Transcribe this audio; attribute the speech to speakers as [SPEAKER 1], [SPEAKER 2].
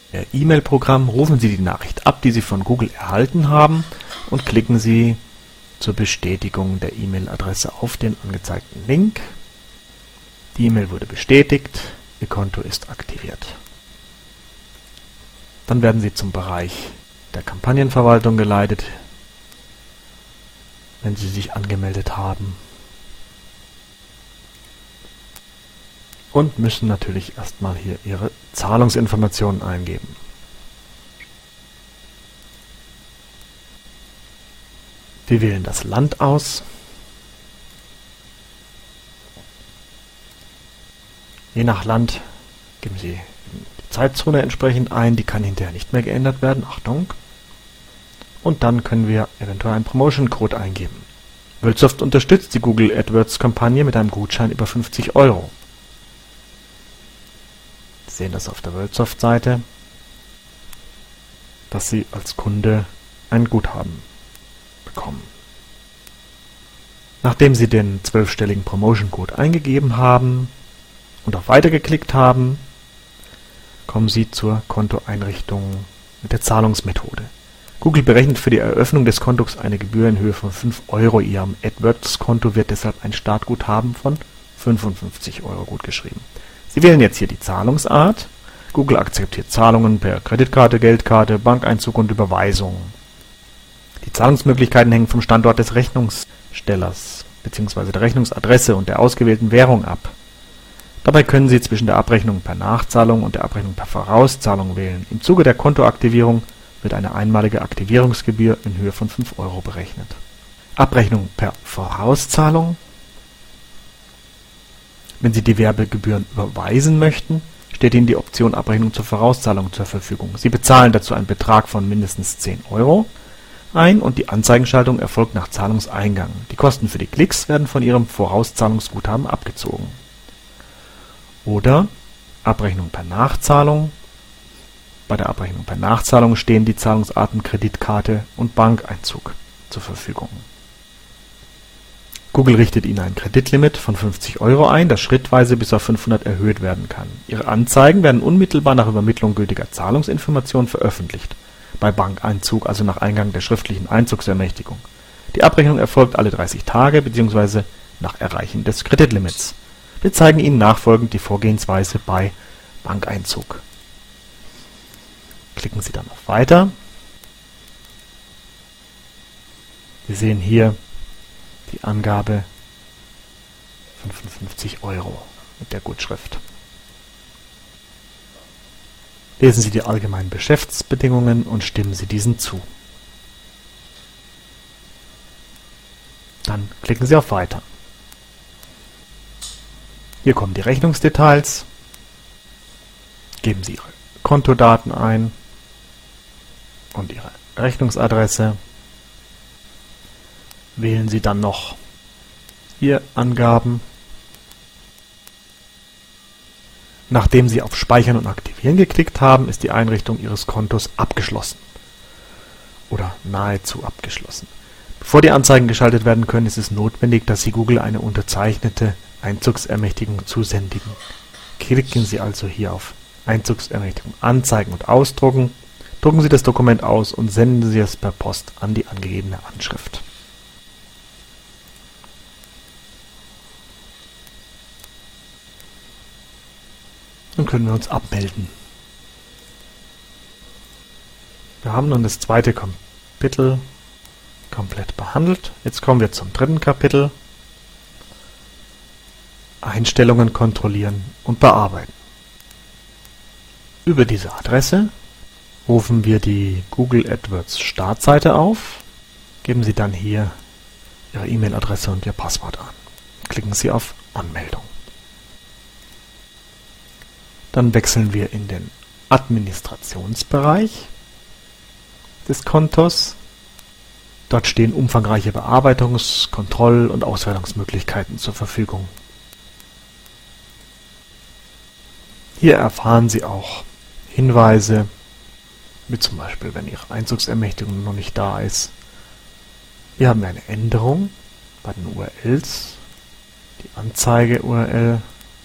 [SPEAKER 1] Ihr E-Mail-Programm rufen Sie die Nachricht ab, die Sie von Google erhalten haben, und klicken Sie zur Bestätigung der E-Mail-Adresse auf den angezeigten Link. Die E-Mail wurde bestätigt, Ihr Konto ist aktiviert. Dann werden Sie zum Bereich der Kampagnenverwaltung geleitet, wenn Sie sich angemeldet haben. Und müssen natürlich erstmal hier Ihre Zahlungsinformationen eingeben. Wir wählen das Land aus. Je nach Land geben Sie die Zeitzone entsprechend ein, die kann hinterher nicht mehr geändert werden, Achtung. Und dann können wir eventuell einen Promotion-Code eingeben. Worldsoft unterstützt die Google AdWords-Kampagne mit einem Gutschein über 50 €. Sie sehen das auf der Worldsoft-Seite, dass Sie als Kunde ein Guthaben bekommen. Nachdem Sie den 12-stelligen Promotion-Code eingegeben haben und auf Weiter geklickt haben, kommen Sie zur Kontoeinrichtung mit der Zahlungsmethode. Google berechnet für die Eröffnung des Kontos eine Gebühr in Höhe von 5 €. Ihrem AdWords-Konto wird deshalb ein Startguthaben von 55 € gutgeschrieben. Sie wählen jetzt hier die Zahlungsart. Google akzeptiert Zahlungen per Kreditkarte, Geldkarte, Bankeinzug und Überweisung. Die Zahlungsmöglichkeiten hängen vom Standort des Rechnungsstellers bzw. der Rechnungsadresse und der ausgewählten Währung ab. Dabei können Sie zwischen der Abrechnung per Nachzahlung und der Abrechnung per Vorauszahlung wählen. Im Zuge der Kontoaktivierung wird eine einmalige Aktivierungsgebühr in Höhe von 5 € berechnet. Abrechnung per Vorauszahlung. Wenn Sie die Werbegebühren überweisen möchten, steht Ihnen die Option Abrechnung zur Vorauszahlung zur Verfügung. Sie bezahlen dazu einen Betrag von mindestens 10 € ein und die Anzeigenschaltung erfolgt nach Zahlungseingang. Die Kosten für die Klicks werden von Ihrem Vorauszahlungsguthaben abgezogen. Oder Abrechnung per Nachzahlung. Bei der Abrechnung per Nachzahlung stehen die Zahlungsarten Kreditkarte und Bankeinzug zur Verfügung. Google richtet Ihnen ein Kreditlimit von 50 € ein, das schrittweise bis auf 500 erhöht werden kann. Ihre Anzeigen werden unmittelbar nach Übermittlung gültiger Zahlungsinformationen veröffentlicht. Bei Bankeinzug, also nach Eingang der schriftlichen Einzugsermächtigung. Die Abrechnung erfolgt alle 30 Tage bzw. nach Erreichen des Kreditlimits. Wir zeigen Ihnen nachfolgend die Vorgehensweise bei Bankeinzug. Klicken Sie dann auf Weiter. Sie sehen hier die Angabe 55 € mit der Gutschrift. Lesen Sie die allgemeinen Geschäftsbedingungen und stimmen Sie diesen zu. Dann klicken Sie auf Weiter. Hier kommen die Rechnungsdetails. Geben Sie Ihre Kontodaten ein und Ihre Rechnungsadresse. Wählen Sie dann noch Ihr Angaben. Nachdem Sie auf Speichern und Aktivieren geklickt haben, ist die Einrichtung Ihres Kontos abgeschlossen oder nahezu abgeschlossen. Bevor die Anzeigen geschaltet werden können, ist es notwendig, dass Sie Google eine unterzeichnete Einzugsermächtigung zusenden. Klicken Sie also hier auf Einzugsermächtigung anzeigen und ausdrucken. Drucken Sie das Dokument aus und senden Sie es per Post an die angegebene Anschrift. Dann können wir uns abmelden. Wir haben nun das zweite Kapitel komplett behandelt. Jetzt kommen wir zum dritten Kapitel. Einstellungen kontrollieren und bearbeiten. Über diese Adresse rufen wir die Google AdWords Startseite auf. Geben Sie dann hier Ihre E-Mail-Adresse und Ihr Passwort an. Klicken Sie auf Anmeldung. Dann wechseln wir in den Administrationsbereich des Kontos. Dort stehen umfangreiche Bearbeitungs-, Kontroll- und Auswertungsmöglichkeiten zur Verfügung. Hier erfahren Sie auch Hinweise, wie zum Beispiel, wenn Ihre Einzugsermächtigung noch nicht da ist. Wir haben eine Änderung bei den URLs, die Anzeige-URL